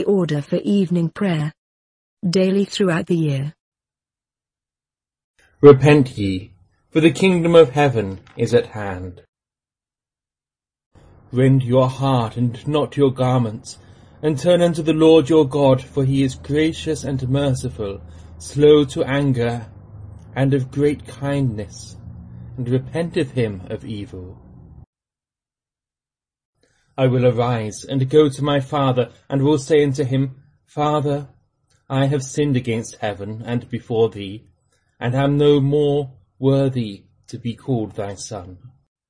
order for evening prayer. Daily throughout the year. Repent ye, for the kingdom of heaven is at hand. Rend your heart and not your garments, and turn unto the Lord your God, for he is gracious and merciful, slow to anger, and of great kindness, and repenteth him of evil. I will arise and go to my father, and will say unto him, Father, I have sinned against heaven and before thee, and am no more worthy to be called thy son.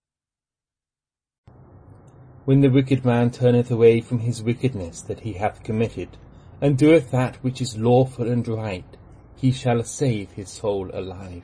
When the wicked man turneth away from his wickedness that he hath committed, and doeth that which is lawful and right, he shall save his soul alive.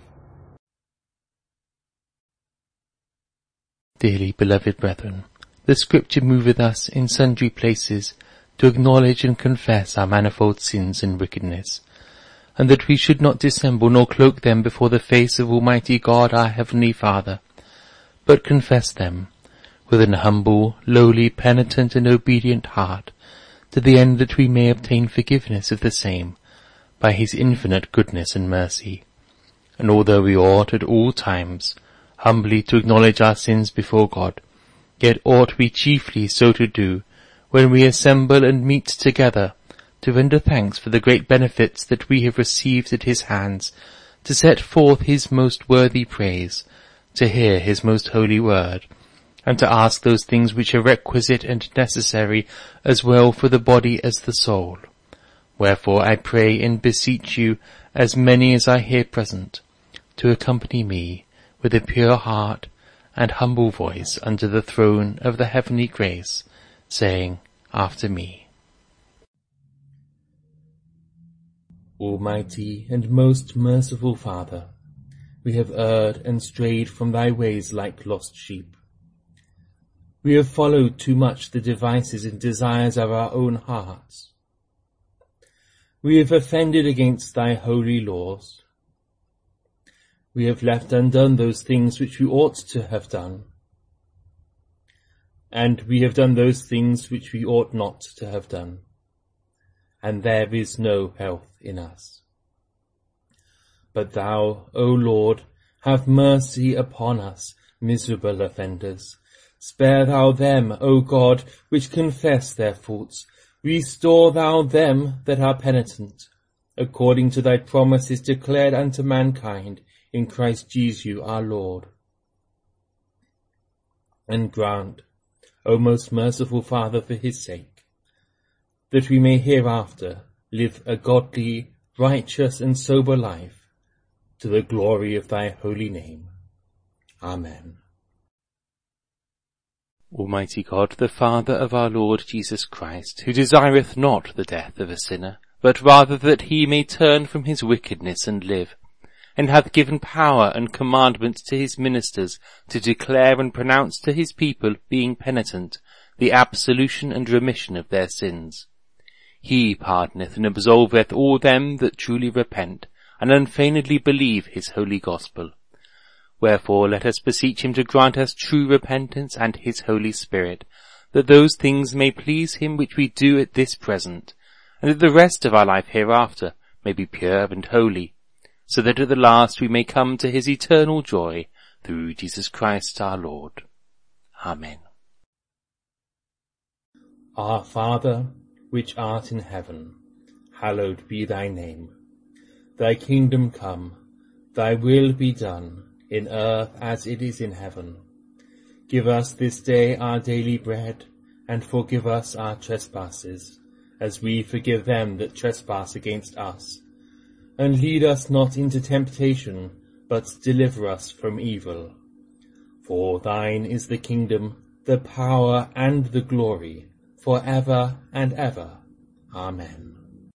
Dearly beloved brethren, the Scripture moveth us in sundry places to acknowledge and confess our manifold sins and wickedness, and that we should not dissemble nor cloak them before the face of Almighty God our Heavenly Father, but confess them with an humble, lowly, penitent and obedient heart, to the end that we may obtain forgiveness of the same by his infinite goodness and mercy. And although we ought at all times humbly to acknowledge our sins before God, yet ought we chiefly so to do when we assemble and meet together, to render thanks for the great benefits that we have received at his hands, to set forth his most worthy praise, to hear his most holy word, and to ask those things which are requisite and necessary as well for the body as the soul. Wherefore I pray and beseech you, as many as are here present, to accompany me with a pure heart and humble voice unto the throne of the heavenly grace, saying after me, Almighty and most merciful Father, we have erred and strayed from thy ways like lost sheep. We have followed too much the devices and desires of our own hearts. We have offended against thy holy laws. We have left undone those things which we ought to have done. And we have done those things which we ought not to have done. And there is no health in us. But thou, O Lord, have mercy upon us, miserable offenders. Spare thou them, O God, which confess their faults. Restore thou them that are penitent, according to thy promises declared unto mankind in Christ Jesus our Lord. And grant, O most merciful Father, for his sake, that we may hereafter live a godly, righteous, and sober life, to the glory of thy holy name. Amen. Almighty God, the Father of our Lord Jesus Christ, who desireth not the death of a sinner, but rather that he may turn from his wickedness and live, and hath given power and commandment to his ministers to declare and pronounce to his people, being penitent, the absolution and remission of their sins. He pardoneth and absolveth all them that truly repent, and unfeignedly believe his holy gospel. Wherefore let us beseech him to grant us true repentance and his Holy Spirit, that those things may please him which we do at this present, and that the rest of our life hereafter may be pure and holy, so that at the last we may come to his eternal joy, through Jesus Christ our Lord. Amen. Our Father, which art in heaven, hallowed be thy name. Thy kingdom come, thy will be done, in earth as it is in heaven. Give us this day our daily bread, and forgive us our trespasses, as we forgive them that trespass against us. And lead us not into temptation, but deliver us from evil. For thine is the kingdom, the power, and the glory, for ever and ever. Amen.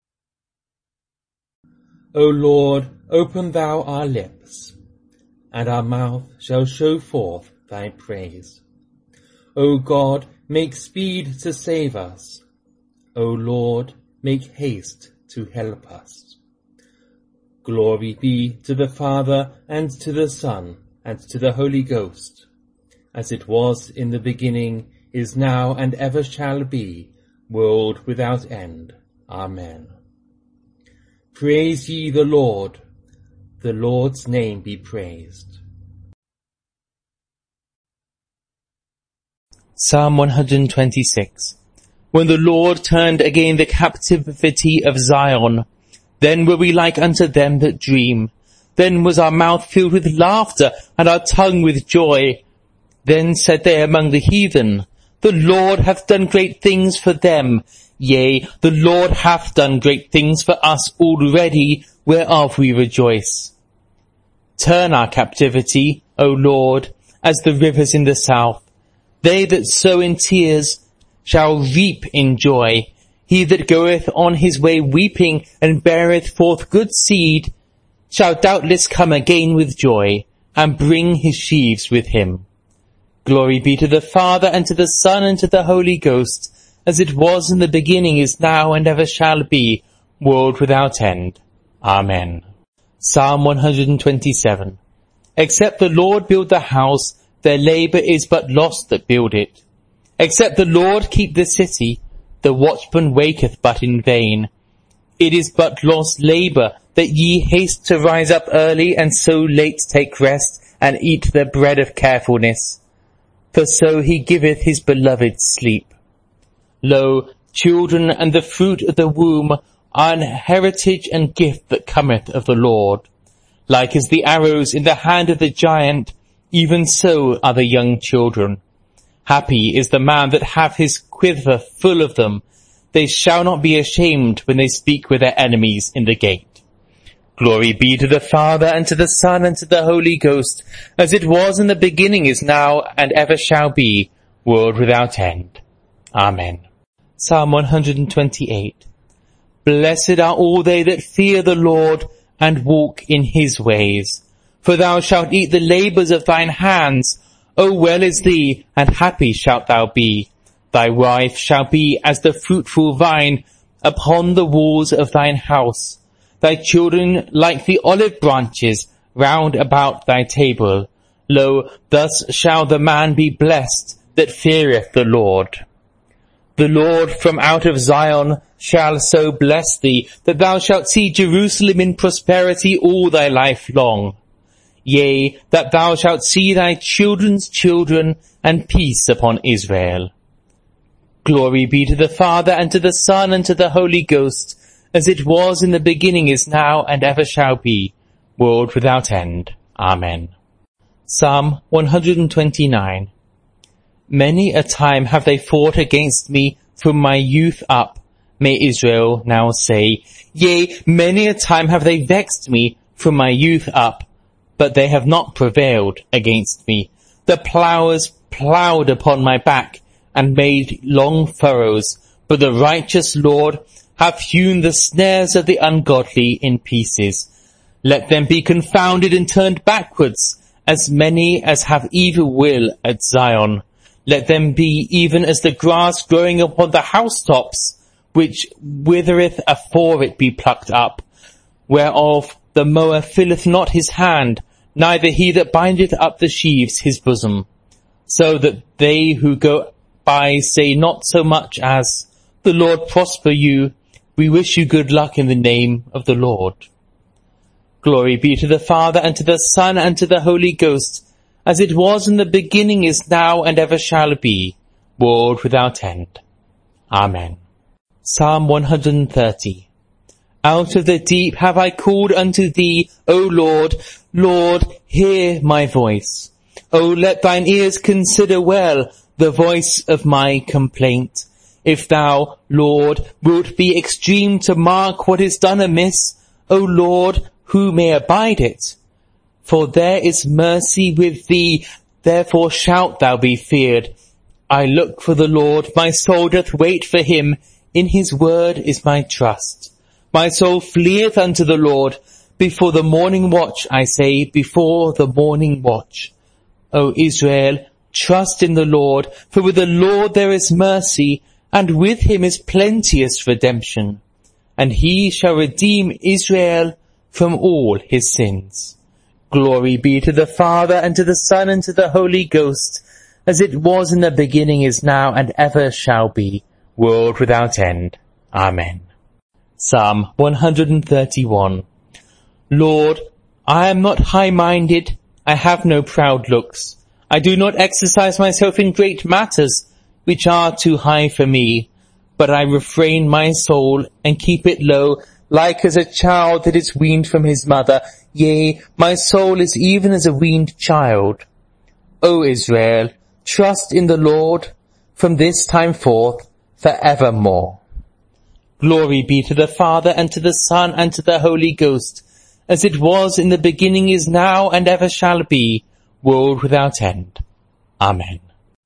O Lord, open thou our lips, and our mouth shall show forth thy praise. O God, make speed to save us. O Lord, make haste to help us. Glory be to the Father, and to the Son, and to the Holy Ghost, as it was in the beginning, is now, and ever shall be, world without end. Amen. Praise ye the Lord's name be praised. Psalm 126. When the Lord turned again the captivity of Zion, then were we like unto them that dream. Then was our mouth filled with laughter, and our tongue with joy. Then said they among the heathen, The Lord hath done great things for them. Yea, the Lord hath done great things for us already, whereof we rejoice. Turn our captivity, O Lord, as the rivers in the south. They that sow in tears shall reap in joy. He that goeth on his way weeping and beareth forth good seed shall doubtless come again with joy, and bring his sheaves with him. Glory be to the Father, and to the Son, and to the Holy Ghost, as it was in the beginning, is now, and ever shall be, world without end. Amen. Psalm 127. Except the Lord build the house, their labour is but lost that build it. Except the Lord keep the city, the watchman waketh but in vain. It is but lost labour that ye haste to rise up early, and so late take rest, and eat the bread of carefulness. For so he giveth his beloved sleep. Lo, children and the fruit of the womb are an heritage and gift that cometh of the Lord. Like as the arrows in the hand of the giant, even so are the young children. Happy is the man that hath his quiver full of them. They shall not be ashamed when they speak with their enemies in the gate. Glory be to the Father, and to the Son, and to the Holy Ghost, as it was in the beginning, is now, and ever shall be, world without end. Amen. Psalm 128. Blessed are all they that fear the Lord, and walk in his ways. For thou shalt eat the labours of thine hands. O well is thee, and happy shalt thou be. Thy wife shall be as the fruitful vine upon the walls of thine house. Thy children like the olive branches round about thy table. Lo, thus shall the man be blessed that feareth the Lord. The Lord from out of Zion shall so bless thee, that thou shalt see Jerusalem in prosperity all thy life long. Yea, that thou shalt see thy children's children, and peace upon Israel. Glory be to the Father, and to the Son, and to the Holy Ghost, as it was in the beginning, is now, and ever shall be, world without end. Amen. Psalm 129. Many a time have they fought against me from my youth up, may Israel now say. Yea, many a time have they vexed me from my youth up, but they have not prevailed against me. The ploughers ploughed upon my back, and made long furrows, but the righteous Lord hath hewn the snares of the ungodly in pieces. Let them be confounded and turned backwards, as many as have evil will at Zion. Let them be even as the grass growing upon the housetops, which withereth afore it be plucked up, whereof the mower filleth not his hand, neither he that bindeth up the sheaves his bosom. So that they who go by say not so much as, The Lord prosper you, we wish you good luck in the name of the Lord. Glory be to the Father, and to the Son, and to the Holy Ghost, as it was in the beginning, is now, and ever shall be, world without end. Amen. Psalm 130. Out of the deep have I called unto thee, O Lord. Lord, hear my voice. O let thine ears consider well the voice of my complaint. If thou, Lord, wilt be extreme to mark what is done amiss, O Lord, who may abide it? For there is mercy with thee, therefore shalt thou be feared. I look for the Lord, my soul doth wait for him, in his word is my trust. My soul fleeth unto the Lord, before the morning watch, I say, before the morning watch. O Israel, trust in the Lord, for with the Lord there is mercy, and with him is plenteous redemption. And he shall redeem Israel from all his sins. Glory be to the Father, and to the Son, and to the Holy Ghost, as it was in the beginning, is now, and ever shall be, world without end. Amen. Psalm 131. Lord, I am not high-minded, I have no proud looks. I do not exercise myself in great matters, which are too high for me, but I refrain my soul and keep it low, like as a child that is weaned from his mother. Yea, my soul is even as a weaned child. O Israel, trust in the Lord from this time forth forevermore. Glory be to the Father, and to the Son, and to the Holy Ghost, as it was in the beginning, is now, and ever shall be, world without end. Amen.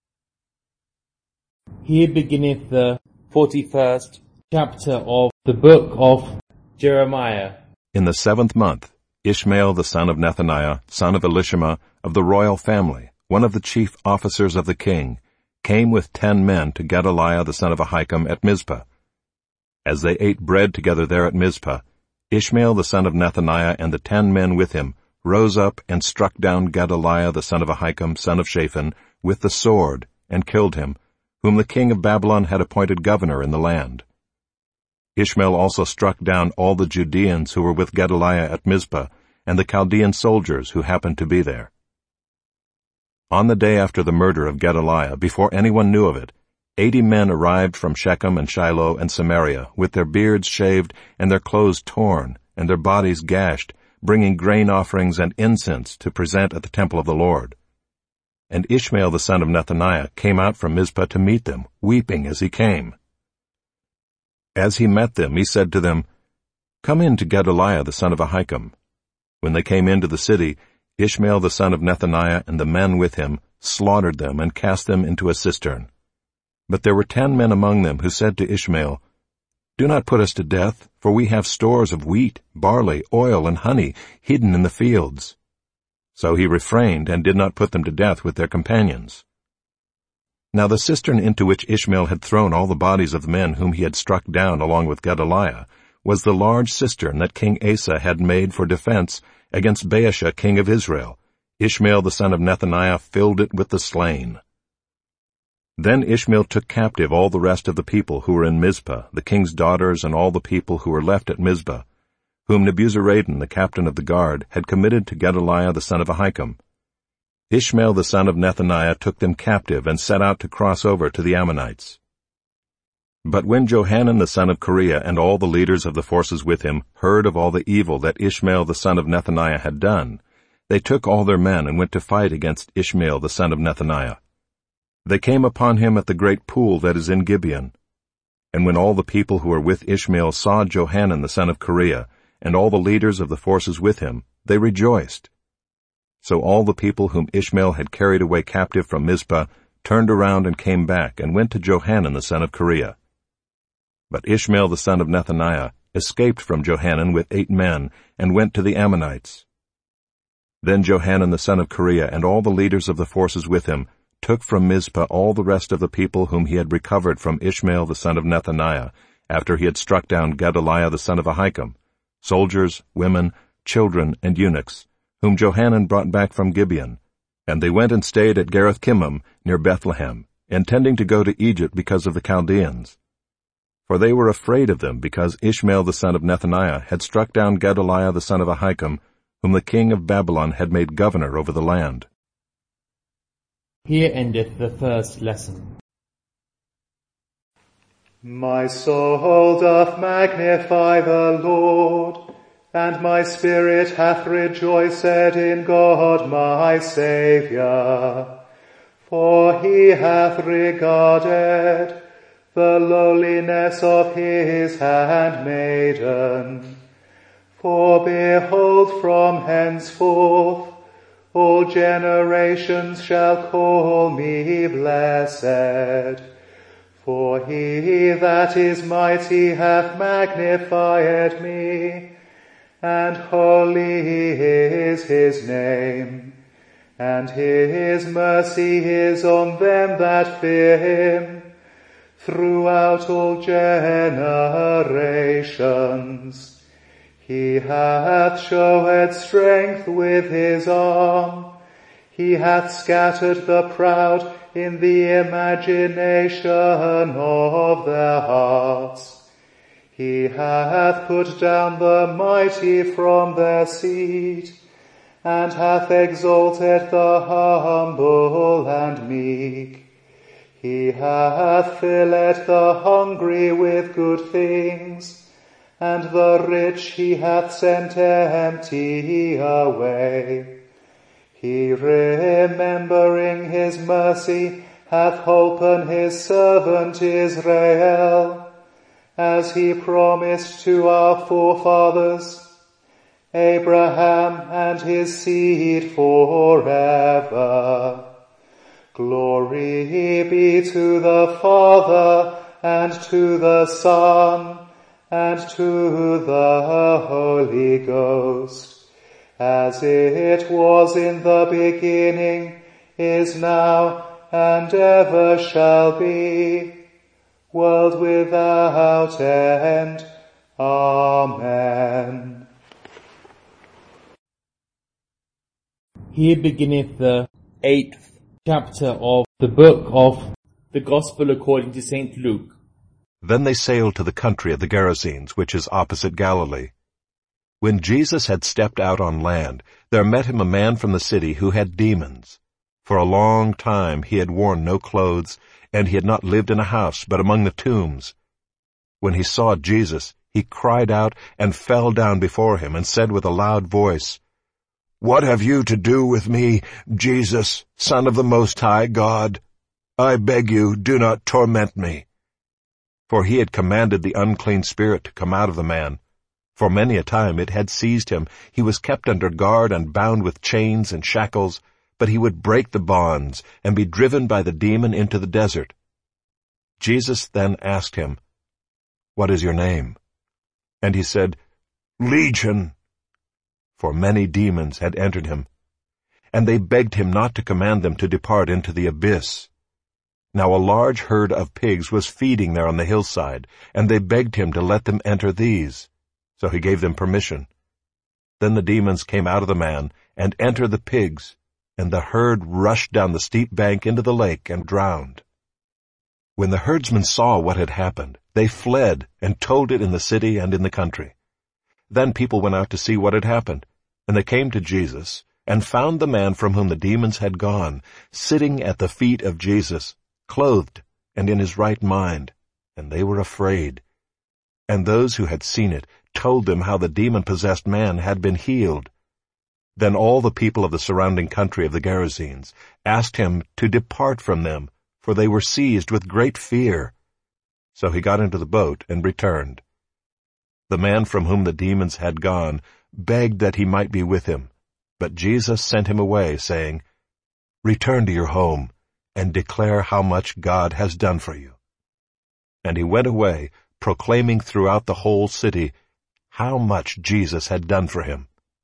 Here beginneth the 41st chapter of the book of Jeremiah. In the 7th month, Ishmael the son of Nethaniah, son of Elishama, of the royal family, one of the chief officers of the king, came with 10 men to Gedaliah the son of Ahikam at Mizpah. As they ate bread together there at Mizpah, Ishmael the son of Nethaniah and the 10 men with him rose up and struck down Gedaliah the son of Ahikam, son of Shaphan, with the sword, and killed him, whom the king of Babylon had appointed governor in the land. Ishmael also struck down all the Judeans who were with Gedaliah at Mizpah, and the Chaldean soldiers who happened to be there. On the day after the murder of Gedaliah, before anyone knew of it, 80 men arrived from Shechem and Shiloh and Samaria, with their beards shaved and their clothes torn, and their bodies gashed, bringing grain offerings and incense to present at the temple of the Lord. And Ishmael the son of Nethaniah came out from Mizpah to meet them, weeping as he came. As he met them, he said to them, "Come in to Gedaliah the son of Ahikam." When they came into the city, Ishmael the son of Nethaniah and the men with him slaughtered them and cast them into a cistern. But there were 10 men among them who said to Ishmael, "Do not put us to death, for we have stores of wheat, barley, oil, and honey hidden in the fields." So he refrained and did not put them to death with their companions. Now the cistern into which Ishmael had thrown all the bodies of the men whom he had struck down along with Gedaliah was the large cistern that King Asa had made for defense against Baasha king of Israel. Ishmael the son of Nethaniah filled it with the slain. Then Ishmael took captive all the rest of the people who were in Mizpah, the king's daughters and all the people who were left at Mizpah, whom Nebuzaradan, the captain of the guard, had committed to Gedaliah the son of Ahikam. Ishmael the son of Nethaniah took them captive and set out to cross over to the Ammonites. But when Johanan the son of Kareah and all the leaders of the forces with him heard of all the evil that Ishmael the son of Nethaniah had done, they took all their men and went to fight against Ishmael the son of Nethaniah. They came upon him at the great pool that is in Gibeon. And when all the people who were with Ishmael saw Johanan the son of Kareah, and all the leaders of the forces with him, they rejoiced. So all the people whom Ishmael had carried away captive from Mizpah turned around and came back, and went to Johanan the son of Kareah. But Ishmael the son of Nethaniah escaped from Johanan with 8 men, and went to the Ammonites. Then Johanan the son of Kareah and all the leaders of the forces with him took from Mizpah all the rest of the people whom he had recovered from Ishmael the son of Nethaniah, after he had struck down Gedaliah the son of Ahikam, soldiers, women, children, and eunuchs, whom Johanan brought back from Gibeon, and they went and stayed at Gareth-Kimmam near Bethlehem, intending to go to Egypt because of the Chaldeans. For they were afraid of them, because Ishmael the son of Nethaniah had struck down Gedaliah the son of Ahikam, whom the king of Babylon had made governor over the land. Here endeth the first lesson. My soul doth magnify the Lord, and my spirit hath rejoiced in God my Saviour. For he hath regarded the lowliness of his handmaiden. For behold, from henceforth all generations shall call me blessed. For he that is mighty hath magnified me, and holy is his name, and his mercy is on them that fear him throughout all generations. He hath showed strength with his arm. He hath scattered the proud in the imagination of their hearts. He hath put down the mighty from their seat, and hath exalted the humble and meek. He hath filled the hungry with good things, and the rich he hath sent empty away. He, remembering his mercy, hath holpen his servant Israel, as he promised to our forefathers, Abraham and his seed forever. Glory be to the Father, and to the Son, and to the Holy Ghost, as it was in the beginning, is now, and ever shall be, world without end. Amen. Here beginneth the 8th chapter of the book of the Gospel according to St. Luke. Then they sailed to the country of the Gerasenes, which is opposite Galilee. When Jesus had stepped out on land, there met him a man from the city who had demons. For a long time he had worn no clothes, and he had not lived in a house, but among the tombs. When he saw Jesus, he cried out and fell down before him, and said with a loud voice, "What have you to do with me, Jesus, Son of the Most High God? I beg you, do not torment me." For he had commanded the unclean spirit to come out of the man. For many a time it had seized him. He was kept under guard and bound with chains and shackles, but he would break the bonds and be driven by the demon into the desert. Jesus then asked him, "What is your name?" And he said, "Legion," for many demons had entered him. And they begged him not to command them to depart into the abyss. Now a large herd of pigs was feeding there on the hillside, and they begged him to let them enter these. So he gave them permission. Then the demons came out of the man and entered the pigs, and the herd rushed down the steep bank into the lake and drowned. When the herdsmen saw what had happened, they fled and told it in the city and in the country. Then people went out to see what had happened, and they came to Jesus and found the man from whom the demons had gone, sitting at the feet of Jesus, clothed and in his right mind, and they were afraid. And those who had seen it told them how the demon-possessed man had been healed. Then all the people of the surrounding country of the Gerasenes asked him to depart from them, for they were seized with great fear. So he got into the boat and returned. The man from whom the demons had gone begged that he might be with him, but Jesus sent him away, saying, "Return to your home and declare how much God has done for you." And he went away, proclaiming throughout the whole city how much Jesus had done for him.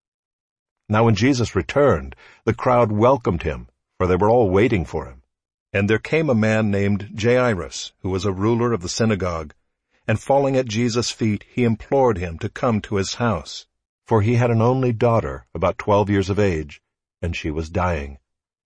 Now when Jesus returned, the crowd welcomed him, for they were all waiting for him. And there came a man named Jairus, who was a ruler of the synagogue, and falling at Jesus' feet, he implored him to come to his house, for he had an only daughter, about 12 years of age, and she was dying.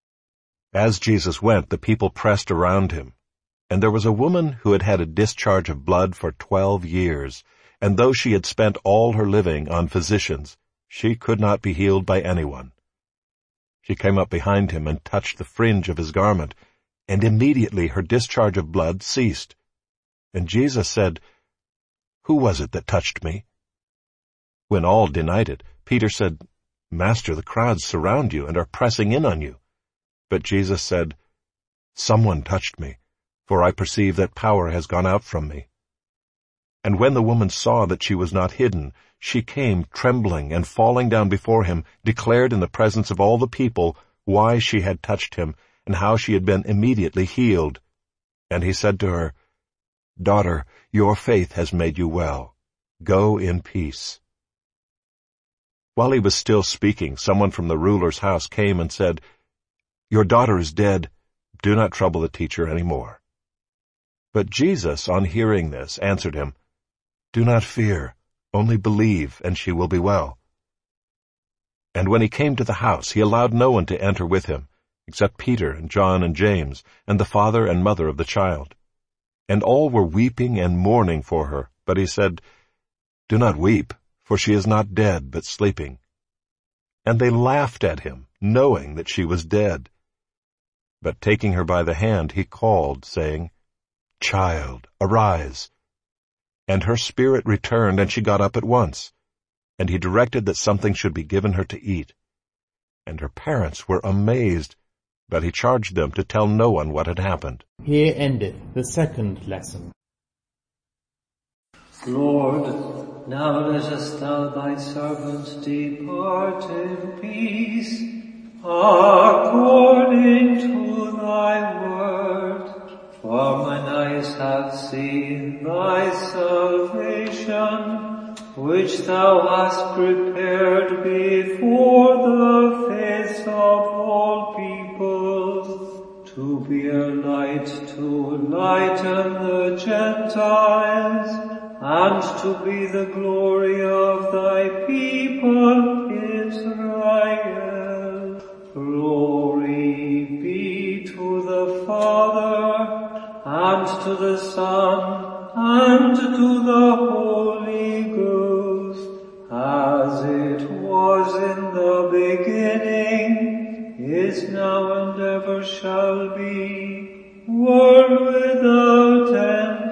As Jesus went, the people pressed around him. And there was a woman who had had a discharge of blood for 12 years, and though she had spent all her living on physicians, she could not be healed by anyone. She came up behind him and touched the fringe of his garment, and immediately her discharge of blood ceased. And Jesus said, "Who was it that touched me?" When all denied it, Peter said, "Master, the crowds surround you and are pressing in on you." But Jesus said, "Someone touched me, for I perceive that power has gone out from me." And when the woman saw that she was not hidden, she came trembling and falling down before him, declared in the presence of all the people why she had touched him, and how she had been immediately healed. And he said to her, "Daughter, your faith has made you well. Go in peace." While he was still speaking, someone from the ruler's house came and said, "Your daughter is dead. Do not trouble the teacher any more." But Jesus, on hearing this, answered him, "Do not fear, only believe, and she will be well." And when he came to the house, he allowed no one to enter with him, except Peter and John and James, and the father and mother of the child. And all were weeping and mourning for her, but he said, "Do not weep, for she is not dead, but sleeping." And they laughed at him, knowing that she was dead. But taking her by the hand, he called, saying, "Child, arise." And her spirit returned, and she got up at once. And he directed that something should be given her to eat. And her parents were amazed, but he charged them to tell no one what had happened. Here endeth the second lesson. Lord, now lettest thou thy servant depart in peace, according to thy word. For mine eyes have seen thy salvation, which thou hast prepared before the face of all people, to be a light to lighten the Gentiles, and to be the glory of thy people Israel. Glory be to the Father, and to the Son, and to the Holy Ghost, as it was in the beginning, is now, and ever shall be, world without end.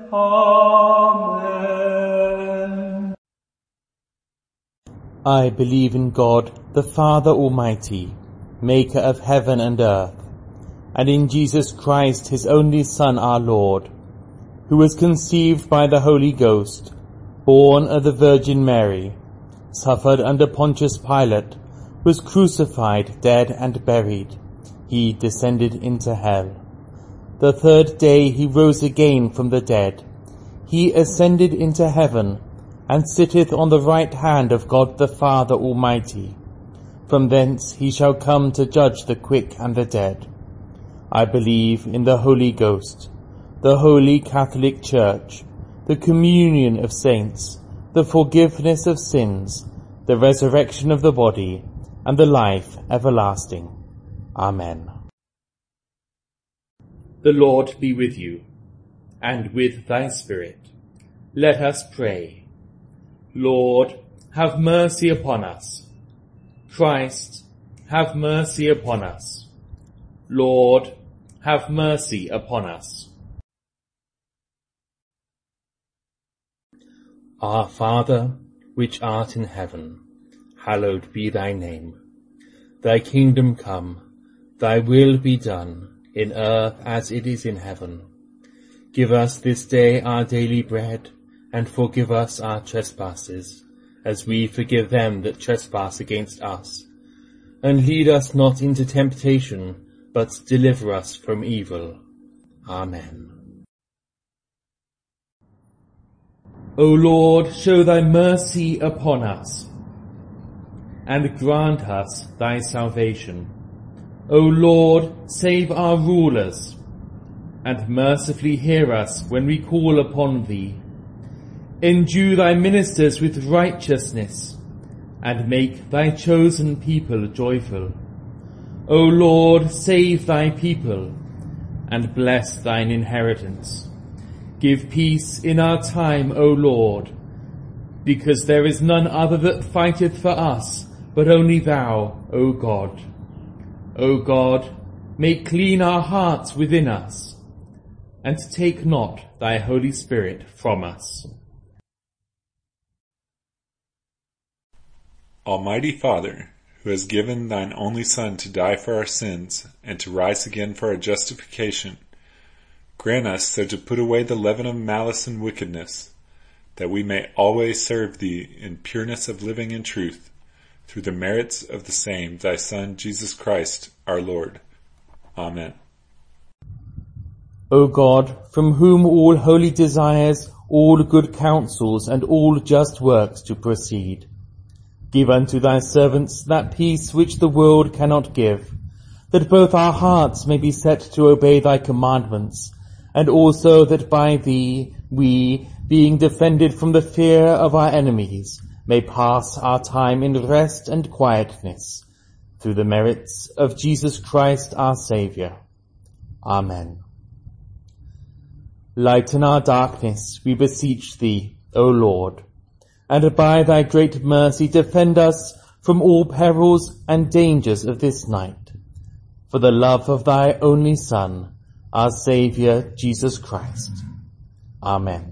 Amen. I believe in God, the Father Almighty, maker of heaven and earth, and in Jesus Christ, his only Son, our Lord, who was conceived by the Holy Ghost, born of the Virgin Mary, suffered under Pontius Pilate, was crucified, dead, and buried. He descended into hell. The third day he rose again from the dead. He ascended into heaven, and sitteth on the right hand of God the Father Almighty. From thence he shall come to judge the quick and the dead. I believe in the Holy Ghost, the Holy Catholic Church, the communion of saints, the forgiveness of sins, the resurrection of the body, and the life everlasting. Amen. The Lord be with you, and with thy spirit. Let us pray. Lord, have mercy upon us. Christ, have mercy upon us. Lord, have mercy upon us. Our Father, which art in heaven, hallowed be thy name. Thy kingdom come, thy will be done, in earth as it is in heaven. Give us this day our daily bread, and forgive us our trespasses, as we forgive them that trespass against us. And lead us not into temptation, but deliver us from evil. Amen. O Lord, show thy mercy upon us, and grant us thy salvation. O Lord, save our rulers, and mercifully hear us when we call upon thee. Endue thy ministers with righteousness, and make thy chosen people joyful. O Lord, save thy people, and bless thine inheritance. Give peace in our time, O Lord, because there is none other that fighteth for us, but only thou, O God. O God, make clean our hearts within us, and take not thy Holy Spirit from us. Almighty Father, who has given thine only Son to die for our sins and to rise again for our justification, grant us so to put away the leaven of malice and wickedness, that we may always serve thee in pureness of living and truth, through the merits of the same thy Son, Jesus Christ, our Lord. Amen. O God, from whom all holy desires, all good counsels, and all just works do proceed, give unto thy servants that peace which the world cannot give, that both our hearts may be set to obey thy commandments, and also that by thee we, being defended from the fear of our enemies, may pass our time in rest and quietness, through the merits of Jesus Christ our Saviour. Amen. Lighten our darkness, we beseech thee, O Lord. and by thy great mercy defend us from all perils and dangers of this night, for the love of thy only Son, our Saviour, Jesus Christ. Amen.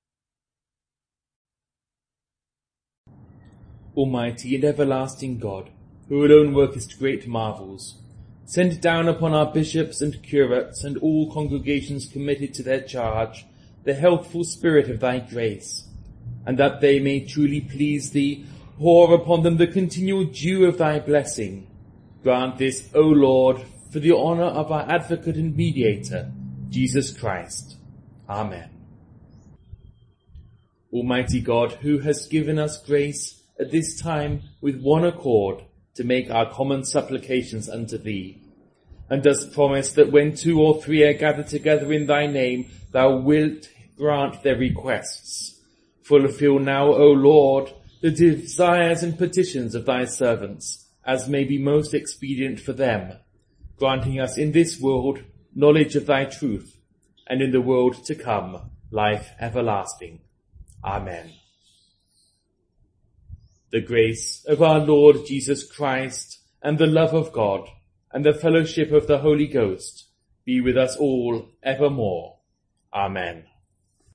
Almighty and everlasting God, who alone workest great marvels, send down upon our bishops and curates and all congregations committed to their charge the healthful spirit of thy grace, and that they may truly please thee, pour upon them the continual dew of thy blessing. Grant this, O Lord, for the honour of our advocate and mediator, Jesus Christ. Amen. Almighty God, who hast given us grace at this time with one accord to make our common supplications unto thee, and dost promise that when 2 or 3 are gathered together in thy name, thou wilt grant their requests. Fulfill now, O Lord, the desires and petitions of thy servants, as may be most expedient for them, granting us in this world knowledge of thy truth, and in the world to come life everlasting. Amen. The grace of our Lord Jesus Christ, and the love of God, and the fellowship of the Holy Ghost be with us all evermore. Amen.